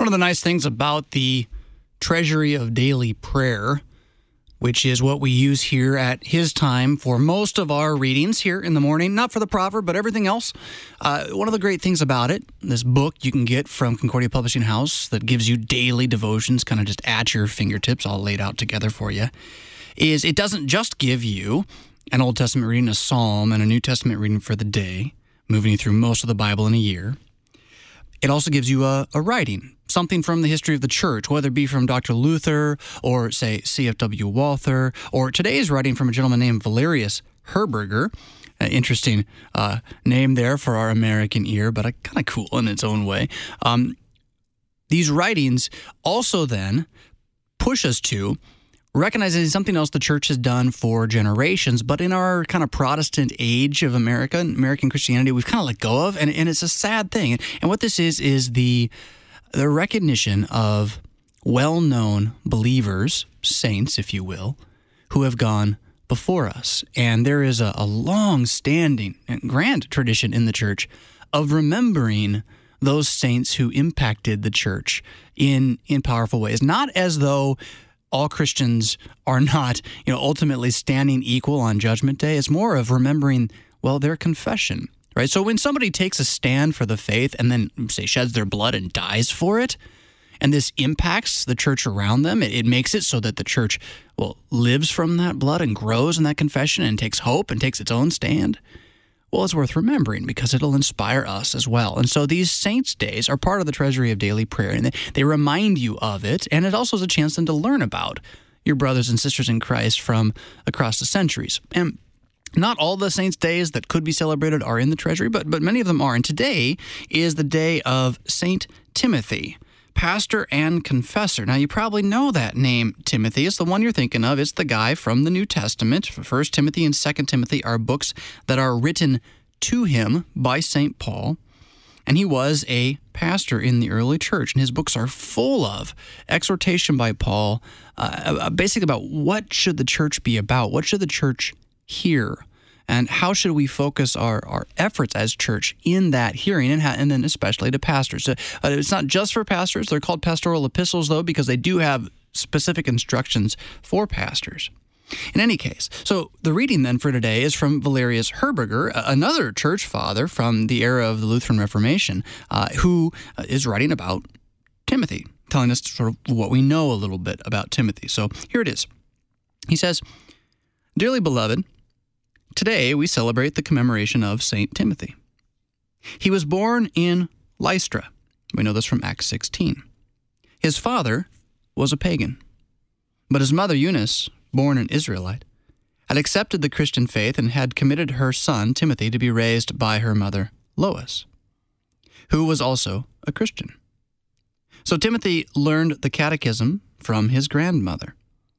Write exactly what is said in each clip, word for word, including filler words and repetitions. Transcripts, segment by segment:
One of the nice things about the Treasury of Daily Prayer, which is what we use here at His Time for most of our readings here in the morning, not for the proverb, but everything else. Uh, one of the great things about it, this book you can get from Concordia Publishing House that gives you daily devotions kind of just at your fingertips, all laid out together for you, is it doesn't just give you an Old Testament reading, a psalm, and a New Testament reading for the day, moving you through most of the Bible in a year. It also gives you a, a writing, something from the history of the church, whether it be from Doctor Luther or, say, C F W Walther, or today's writing from a gentleman named Valerius Herberger. An interesting uh, name there for our American ear, but kind of cool in its own way. Um, these writings also then push us to recognizing something else the church has done for generations, but in our kind of Protestant age of America, American Christianity, we've kind of let go of, and, and it's a sad thing. And what this is, is the the recognition of well-known believers, saints, if you will, who have gone before us. And there is a, a long-standing and grand tradition in the church of remembering those saints who impacted the church in, in powerful ways, not as though all Christians are not, you know, ultimately standing equal on Judgment Day. It's more of remembering, well, their confession, right? So when somebody takes a stand for the faith and then, say, sheds their blood and dies for it, and this impacts the church around them, it, it makes it so that the church, well, lives from that blood and grows in that confession and takes hope and takes its own stand. Well, it's worth remembering because it'll inspire us as well. And so these Saints' Days are part of the Treasury of Daily Prayer, and they, they remind you of it, and it also is a chance then to learn about your brothers and sisters in Christ from across the centuries. And not all the Saints' Days that could be celebrated are in the Treasury, but, but many of them are. And today is the day of Saint Timothy, pastor and confessor. Now, you probably know that name, Timothy. It's the one you're thinking of. It's the guy from the New Testament. First Timothy and Second Timothy are books that are written to him by Saint Paul. And he was a pastor in the early church. And his books are full of exhortation by Paul, uh, basically about what should the church be about? What should the church hear? And how should we focus our, our efforts as church in that hearing, and, ha- and then especially to pastors? So, uh, it's not just for pastors. They're called pastoral epistles, though, because they do have specific instructions for pastors. In any case, so the reading then for today is from Valerius Herberger, another church father from the era of the Lutheran Reformation, uh, who is writing about Timothy, telling us sort of what we know a little bit about Timothy. So here it is. He says, "Dearly beloved, today we celebrate the commemoration of Saint Timothy. He was born in Lystra. We know this from Acts sixteen. His father was a pagan, but his mother Eunice, born an Israelite, had accepted the Christian faith and had committed her son Timothy to be raised by her mother Lois, who was also a Christian. So Timothy learned the catechism from his grandmother.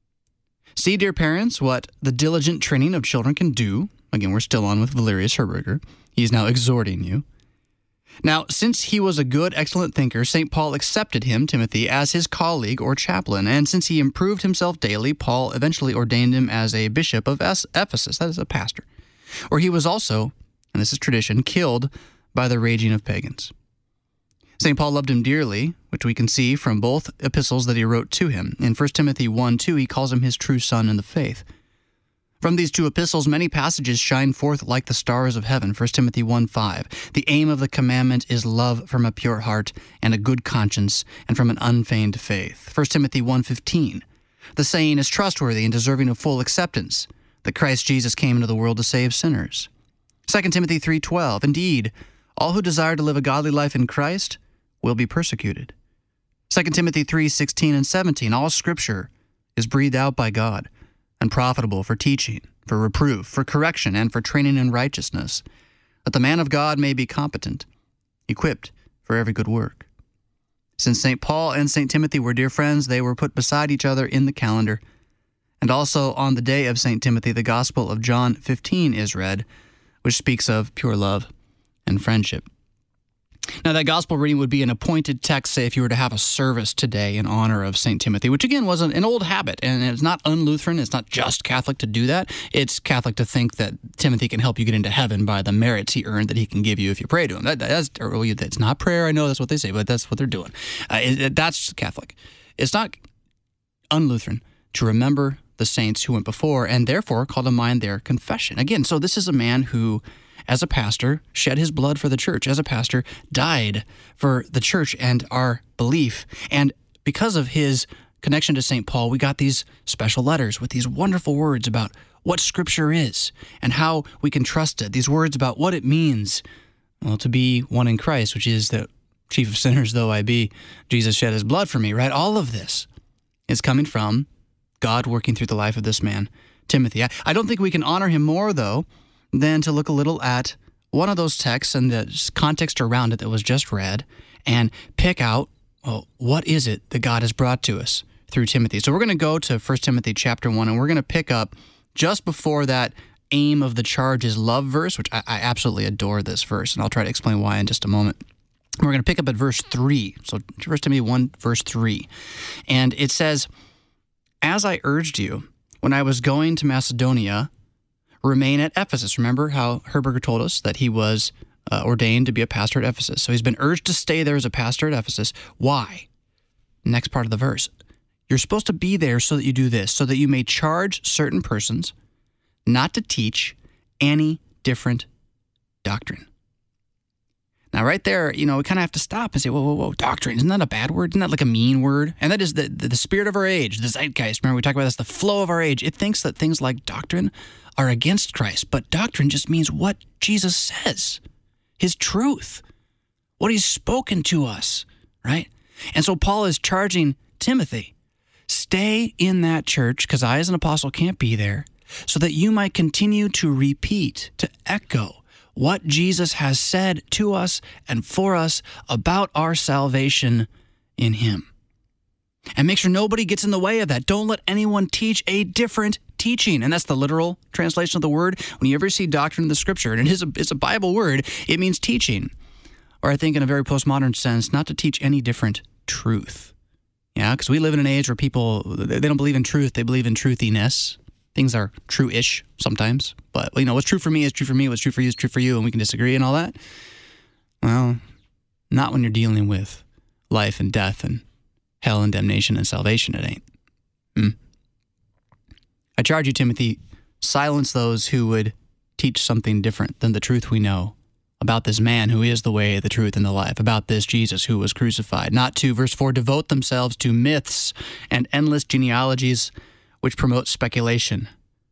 See, dear parents, what the diligent training of children can do." Again, we're still on with Valerius Herberger. He's now exhorting you. "Now, since he was a good, excellent thinker, Saint Paul accepted him, Timothy, as his colleague or chaplain. And since he improved himself daily, Paul eventually ordained him as a bishop of Ephesus," that is a pastor, "where he was also, and this is tradition, killed by the raging of pagans. Saint Paul loved him dearly, which we can see from both epistles that he wrote to him. In First Timothy one two, he calls him his true son in the faith. From these two epistles, many passages shine forth like the stars of heaven. First Timothy one five, the aim of the commandment is love from a pure heart and a good conscience and from an unfeigned faith. First Timothy one fifteen, the saying is trustworthy and deserving of full acceptance, that Christ Jesus came into the world to save sinners. Second Timothy three twelve, indeed, all who desire to live a godly life in Christ will be persecuted. Second Timothy three sixteen and seventeen, all Scripture is breathed out by God and profitable for teaching, for reproof, for correction, and for training in righteousness, that the man of God may be competent, equipped for every good work. Since Saint Paul and Saint Timothy were dear friends, they were put beside each other in the calendar. And also on the day of Saint Timothy, the Gospel of John fifteen is read, which speaks of pure love and friendship." Now, that gospel reading would be an appointed text, say, if you were to have a service today in honor of Saint Timothy, which, again, was an, an old habit. And it's not un-Lutheran. It's not just Catholic to do that. It's Catholic to think that Timothy can help you get into heaven by the merits he earned that he can give you if you pray to him. That, that's, it's not prayer. I know that's what they say, but that's what they're doing. Uh, it, it, that's Catholic. It's not un-Lutheran to remember the saints who went before and therefore call to mind their confession. Again, so this is a man who, as a pastor, shed his blood for the church. As a pastor, died for the church and our belief. And because of his connection to Saint Paul, we got these special letters with these wonderful words about what Scripture is and how we can trust it. These words about what it means, well, to be one in Christ, which is that chief of sinners though I be, Jesus shed his blood for me, right? All of this is coming from God working through the life of this man, Timothy. I, I don't think we can honor him more, though, than to look a little at one of those texts and the context around it that was just read and pick out, well, what is it that God has brought to us through Timothy? So we're going to go to First Timothy chapter one, and we're going to pick up just before that aim of the charge is love verse, which I, I absolutely adore this verse, and I'll try to explain why in just a moment. We're going to pick up at verse three. So First Timothy one, verse three. And it says, "As I urged you when I was going to Macedonia, remain at Ephesus." Remember how Herberger told us that he was uh, ordained to be a pastor at Ephesus. So he's been urged to stay there as a pastor at Ephesus. Why? Next part of the verse. You're supposed to be there so that you do this, so that you may charge certain persons not to teach any different doctrine. Now, right there, you know, we kind of have to stop and say, whoa, whoa, whoa, doctrine, isn't that a bad word? Isn't that like a mean word? And that is the, the, the spirit of our age, the zeitgeist. Remember, we talk about this, the flow of our age. It thinks that things like doctrine are against Christ, but doctrine just means what Jesus says, his truth, what he's spoken to us, right? And so Paul is charging Timothy, stay in that church, because I as an apostle can't be there, so that you might continue to repeat, to echo what Jesus has said to us and for us about our salvation in him. And make sure nobody gets in the way of that. Don't let anyone teach a different teaching. And that's the literal translation of the word. When you ever see doctrine in the Scripture, and it is a, it's a Bible word, it means teaching. Or I think in a very postmodern sense, not to teach any different truth. Yeah, because we live in an age where people, they don't believe in truth, they believe in truthiness. Things are true-ish sometimes, but, you know, what's true for me is true for me, what's true for you is true for you, and we can disagree and all that. Well, not when you're dealing with life and death and hell and damnation and salvation, it ain't. Hmm. I charge you, Timothy, silence those who would teach something different than the truth we know about this man who is the way, the truth, and the life, about this Jesus who was crucified. Not to, verse four, devote themselves to myths and endless genealogies which promote speculation.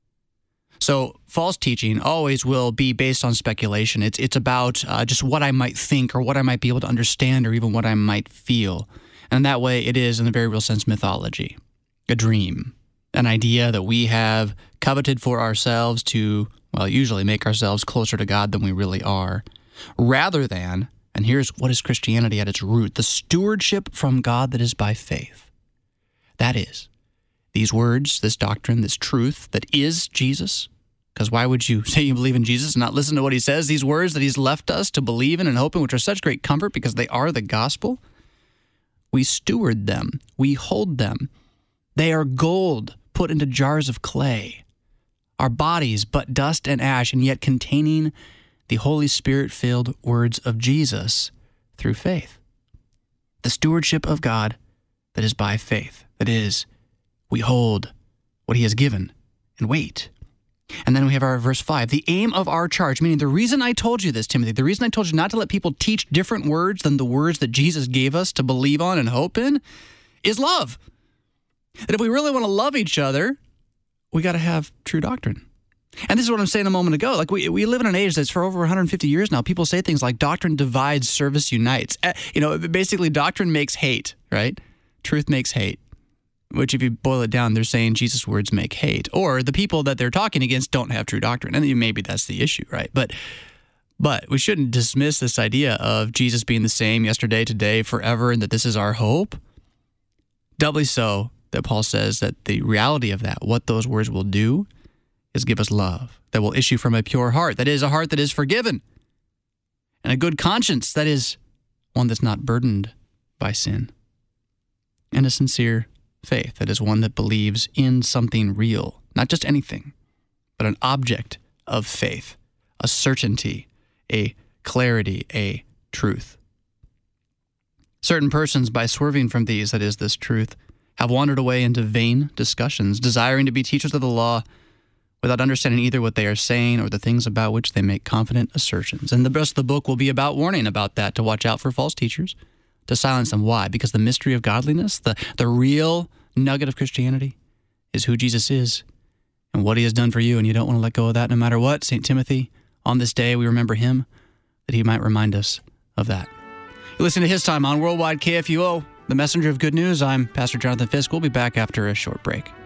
So false teaching always will be based on speculation. It's it's about uh, just what I might think or what I might be able to understand or even what I might feel. And that way it is, in a very real sense, mythology, a dream, an idea that we have coveted for ourselves to, well, usually make ourselves closer to God than we really are, rather than, and here's what is Christianity at its root, the stewardship from God that is by faith. That is, these words, this doctrine, this truth that is Jesus, because why would you say you believe in Jesus and not listen to what he says? These words that he's left us to believe in and hope in, which are such great comfort because they are the gospel, we steward them, we hold them. They are gold put into jars of clay, our bodies but dust and ash, and yet containing the Holy Spirit-filled words of Jesus through faith. The stewardship of God that is by faith, that is, we hold what he has given and wait. And then we have our verse five, the aim of our charge, meaning the reason I told you this, Timothy, the reason I told you not to let people teach different words than the words that Jesus gave us to believe on and hope in is love. That if we really want to love each other, we got to have true doctrine. And this is what I'm saying a moment ago. Like we we live in an age that's for over one hundred fifty years now. People say things like doctrine divides, service unites. Uh, you know, basically doctrine makes hate, right? Truth makes hate. Which, if you boil it down, they're saying Jesus' words make hate. Or the people that they're talking against don't have true doctrine. And maybe that's the issue, right? But but we shouldn't dismiss this idea of Jesus being the same yesterday, today, forever, and that this is our hope. Doubly so that Paul says that the reality of that, what those words will do, is give us love that will issue from a pure heart. That is, a heart that is forgiven. And a good conscience that is one that's not burdened by sin, and a sincere faith that is one that believes in something real, not just anything, but an object of faith, a certainty, a clarity, a truth. Certain persons, by swerving from these, that is, this truth, have wandered away into vain discussions, desiring to be teachers of the law without understanding either what they are saying or the things about which they make confident assertions. And the rest of the book will be about warning about that, to watch out for false teachers, to silence them. Why? Because the mystery of godliness, the, the real nugget of Christianity, is who Jesus is and what he has done for you, and you don't want to let go of that no matter what. Saint Timothy, on this day we remember him, that he might remind us of that. You listen to His Time on Worldwide K F U O, the messenger of good news. I'm Pastor Jonathan Fisk. We'll be back after a short break.